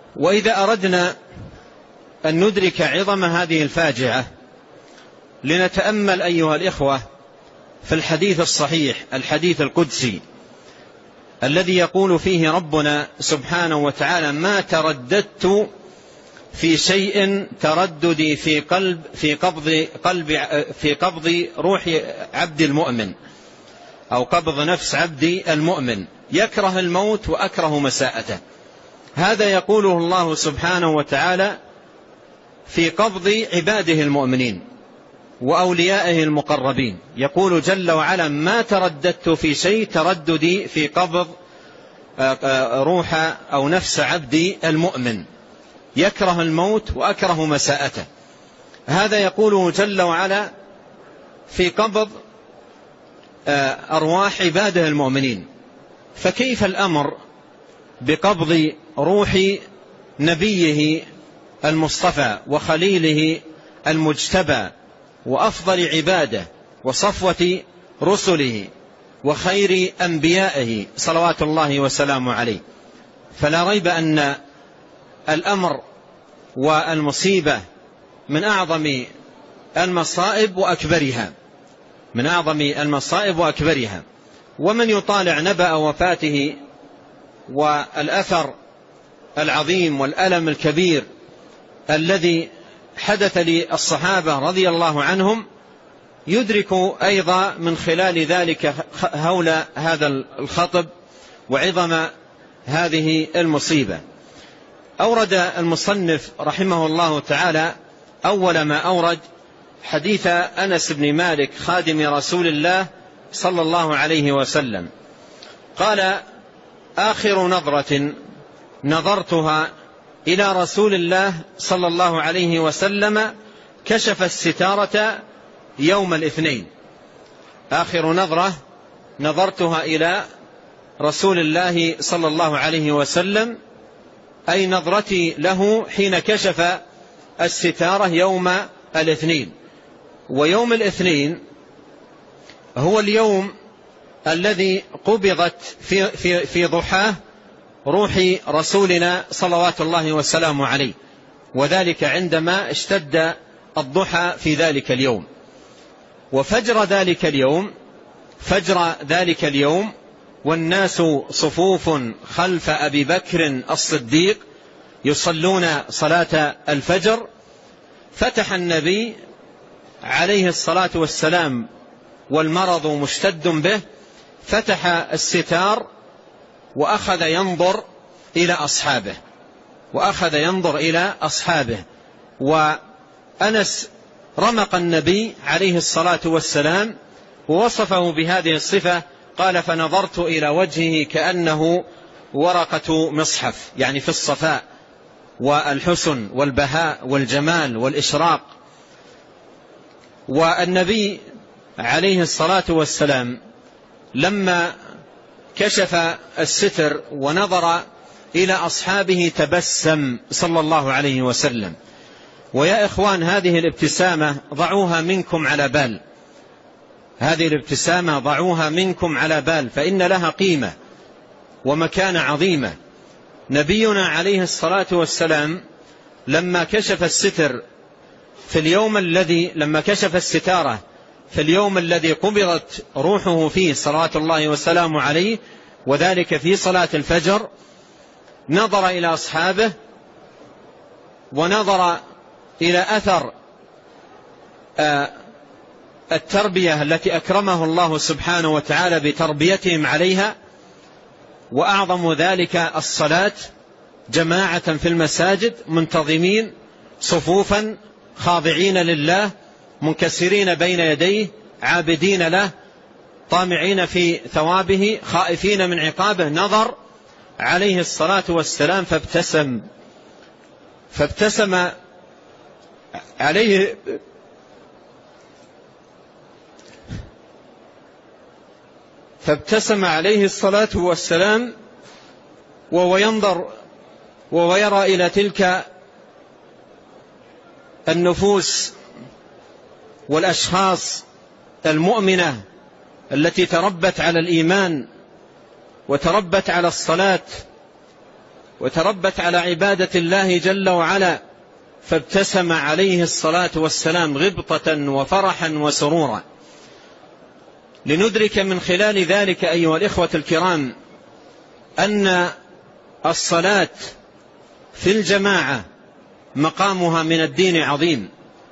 وإذا أردنا أن ندرك عظم هذه الفاجعة لنتأمل أيها الإخوة في الحديث الصحيح، الحديث القدسي الذي يقول فيه ربنا سبحانه وتعالى: ما ترددت في شيء ترددي في قبض روح عبد المؤمن، أو قبض نفس عبدي المؤمن، يكره الموت وأكره مساءته. هذا يقوله الله سبحانه وتعالى في قبض عباده المؤمنين وأوليائه المقربين. يقول جل وعلا: ما ترددت في شيء ترددي في قبض روح أو نفس عبدي المؤمن، يكره الموت وأكره مساءته. هذا يقوله جل وعلا في قبض أرواح عباده المؤمنين، فكيف الأمر بقبض روح نبيه المصطفى وخليله المجتبى وأفضل عباده وصفوة رسله وخير أنبيائه صلوات الله وسلامه عليه؟ فلا ريب أن الأمر والمصيبة من أعظم المصائب وأكبرها. ومن يطالع نبأ وفاته والأثر العظيم والألم الكبير الذي حدث للصحابة رضي الله عنهم يدرك أيضا من خلال ذلك هول هذا الخطب وعظم هذه المصيبة. أورد المصنف رحمه الله تعالى أول ما أورد حديث أنس بن مالك خادم رسول الله صلى الله عليه وسلم قال: آخر نظرة نظرتها إلى رسول الله صلى الله عليه وسلم كشف الستارة يوم الاثنين. آخر نظرة نظرتها إلى رسول الله صلى الله عليه وسلم أي نظرتي له حين كشف الستارة يوم الاثنين. ويوم الاثنين هو اليوم الذي قبضت في ضحاه روح رسولنا صلوات الله وسلامه عليه، وذلك عندما اشتد الضحى في ذلك اليوم. وفجر ذلك اليوم والناس صفوف خلف أبي بكر الصديق يصلون صلاة الفجر، فتح النبي عليه الصلاة والسلام والمرض مشتد به، فتح الستار وأخذ ينظر إلى أصحابه. وأنس رمق النبي عليه الصلاة والسلام ووصفه بهذه الصفة، قال: فنظرت إلى وجهه كأنه ورقة مصحف، يعني في الصفاء والحسن والبهاء والجمال والإشراق. والنبي عليه الصلاة والسلام لما كشف الستر ونظر إلى أصحابه تبسم صلى الله عليه وسلم. ويا إخوان، هذه الابتسامة ضعوها منكم على بال، فإن لها قيمة ومكانة عظيمة. نبينا عليه الصلاة والسلام لما كشف الستارة في اليوم الذي قبضت روحه فيه صلوات الله وسلامه عليه، وذلك في صلاة الفجر، نظر إلى أصحابه ونظر إلى أثر التربية التي أكرمه الله سبحانه وتعالى بتربيتهم عليها، وأعظم ذلك الصلاة جماعة في المساجد، منتظمين صفوفا، خاضعين لله، منكسرين بين يديه، عابدين له، طامعين في ثوابه، خائفين من عقابه. نظر عليه الصلاة والسلام فابتسم عليه الصلاة والسلام وهو ينظر ويرى إلى تلك النفوس والأشخاص المؤمنة التي تربت على الإيمان وتربت على الصلاة وتربت على عبادة الله جل وعلا، فابتسم عليه الصلاة والسلام غبطة وفرحا وسرورا. لندرك من خلال ذلك أيها الإخوة الكرام أن الصلاة في الجماعة مقامها من الدين عظيم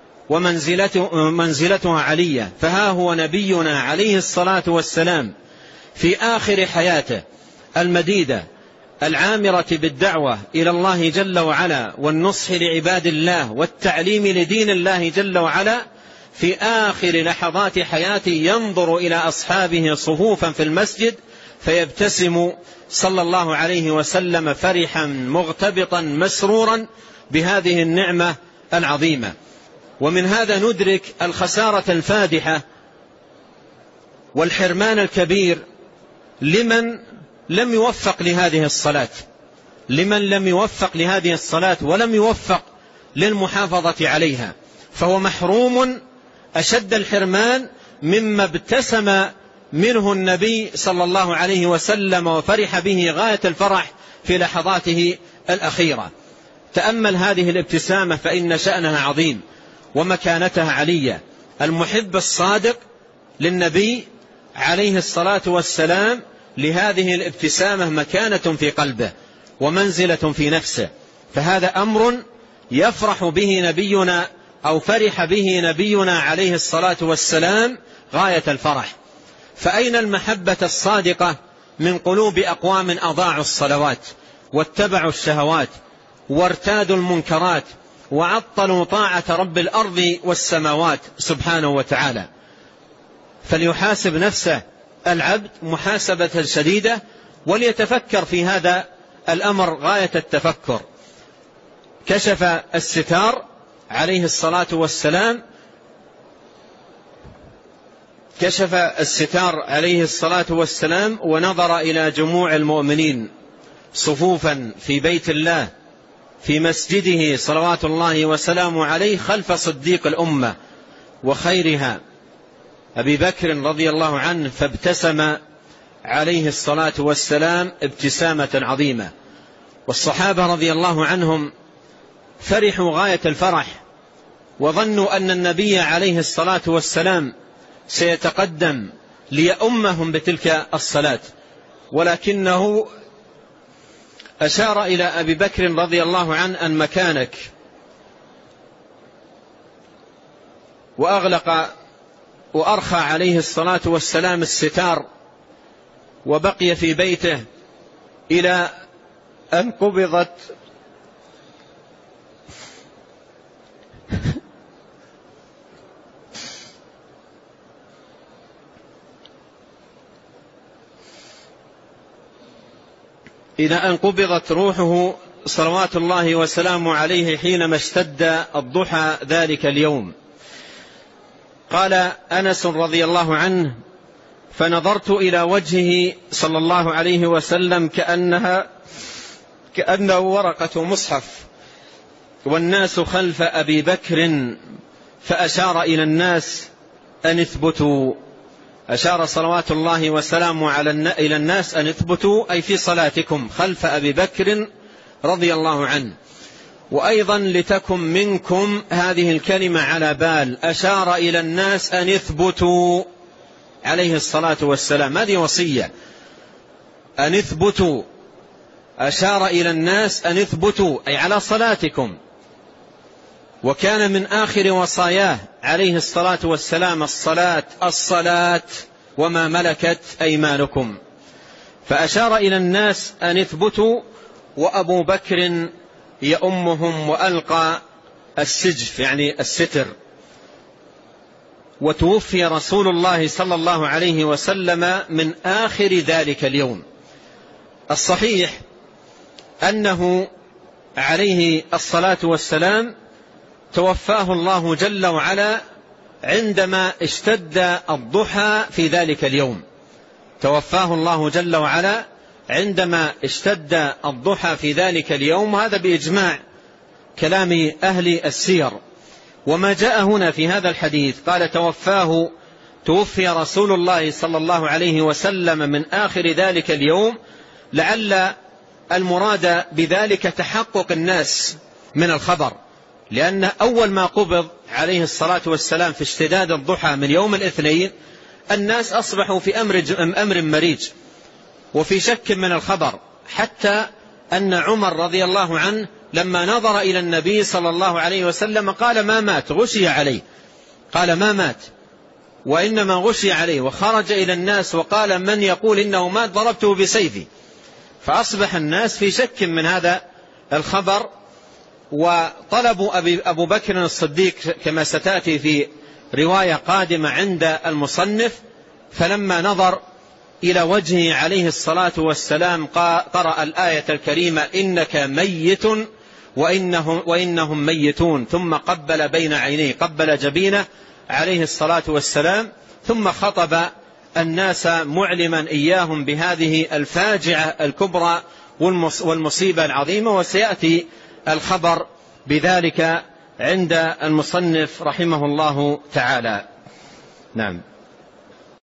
ومنزلتها علية. فها هو نبينا عليه الصلاة والسلام في آخر حياته المديدة العامرة بالدعوة إلى الله جل وعلا والنصح لعباد الله والتعليم لدين الله جل وعلا، في آخر لحظات حياته ينظر إلى أصحابه صفوفا في المسجد فيبتسم صلى الله عليه وسلم فرحا مغتبطا مسرورا بهذه النعمة العظيمة. ومن هذا ندرك الخسارة الفادحة والحرمان الكبير لمن لم يوفق لهذه الصلاة، لمن لم يوفق لهذه الصلاة ولم يوفق للمحافظة عليها، فهو محروم أشد الحرمان مما ابتسم منه النبي صلى الله عليه وسلم وفرح به غاية الفرح في لحظاته الأخيرة. تأمل هذه الابتسامة فإن شأنها عظيم ومكانتها علية. المحب الصادق للنبي عليه الصلاة والسلام لهذه الابتسامة مكانة في قلبه ومنزلة في نفسه، فهذا أمر يفرح به نبينا أو فرح به نبينا عليه الصلاة والسلام غاية الفرح. فأين المحبة الصادقة من قلوب أقوام أضاعوا الصلوات واتبعوا الشهوات وارتادوا المنكرات وعطلوا طاعة رب الأرض والسماوات سبحانه وتعالى؟ فليحاسب نفسه العبد محاسبة شديدة وليتفكر في هذا الأمر غاية التفكر. كشف الستار عليه الصلاة والسلام، كشف الستار عليه الصلاة والسلام ونظر إلى جموع المؤمنين صفوفا في بيت الله في مسجده صلوات الله وسلامه عليه خلف صديق الأمة وخيرها أبي بكر رضي الله عنه، فابتسم عليه الصلاة والسلام ابتسامة عظيمة. والصحابة رضي الله عنهم فرحوا غاية الفرح وظنوا أن النبي عليه الصلاة والسلام سيتقدم ليؤمهم بتلك الصلاة، ولكنه أشار إلى أبي بكر رضي الله عنه أن مكانك، وأغلق وأرخى عليه الصلاة والسلام الستار وبقي في بيته إلى أن قبضت روحه صلوات الله وسلامه عليه حينما اشتد الضحى ذلك اليوم. قال أنس رضي الله عنه: فنظرت إلى وجهه صلى الله عليه وسلم كأنه ورقة مصحف والناس خلف أبي بكر، فأشار إلى الناس أن اثبتوا. أشار صلوات الله وسلامه إلى الناس أن اثبتوا، أي في صلاتكم خلف أبي بكر رضي الله عنه. وأيضا لتكن منكم هذه الكلمة على بال، أشار إلى الناس أن يثبتوا عليه الصلاة والسلام، هذه وصية أن يثبتوا. أشار إلى الناس أن يثبتوا أي على صلاتكم. وكان من آخر وصاياه عليه الصلاة والسلام الصلاة وما ملكت أيمانكم، فأشار إلى الناس أن يثبتوا، وأبو بكر يؤمهم وألقى السجف يعني الستر. وتوفي رسول الله صلى الله عليه وسلم من آخر ذلك اليوم. الصحيح أنه عليه الصلاة والسلام توفاه الله جل وعلا عندما اشتد الضحى في ذلك اليوم. توفاه الله جل وعلا عندما اشتد الضحى في ذلك اليوم، هذا بإجماع كلام أهل السير. وما جاء هنا في هذا الحديث قال توفي رسول الله صلى الله عليه وسلم من آخر ذلك اليوم، لعل المراد بذلك تحقق الناس من الخبر، لأن أول ما قبض عليه الصلاة والسلام في اشتداد الضحى من يوم الاثنين الناس أصبحوا في أمر مريج وفي شك من الخبر، حتى أن عمر رضي الله عنه لما نظر إلى النبي صلى الله عليه وسلم قال ما مات، غشي عليه، قال ما مات وإنما غشي عليه، وخرج إلى الناس وقال من يقول إنه مات ضربته بسيفي. فأصبح الناس في شك من هذا الخبر، وطلبوا أبو بكر الصديق كما ستأتي في رواية قادمة عند المصنف، فلما نظر إلى وجهه عليه الصلاة والسلام قرأ الآية الكريمة إنك ميت وإنهم ميتون، ثم قبل بين عينيه، قبل جبينه عليه الصلاة والسلام، ثم خطب الناس معلما إياهم بهذه الفاجعة الكبرى والمصيبة العظيمة، وسيأتي الخبر بذلك عند المصنف رحمه الله تعالى. نعم.